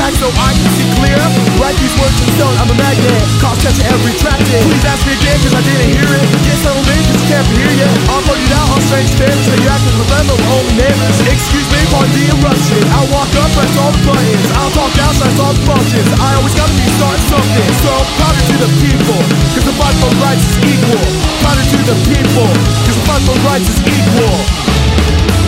back so I can see clear. Write these words in stone, I'm a magnet, cause catching every track day. Please ask me again cause I didn't hear it. Can't settle in cause you can't hear yet. I'll put it out on strange standards, so you act as a level of only neighbors. Excuse me for the eruption, I'll walk up, press all the buttons. I'll talk down, press all the functions. I always gotta be starting something. So, powder to the people, cause the fight for rights is equal. Powder to the people, cause the fight for rights is equal.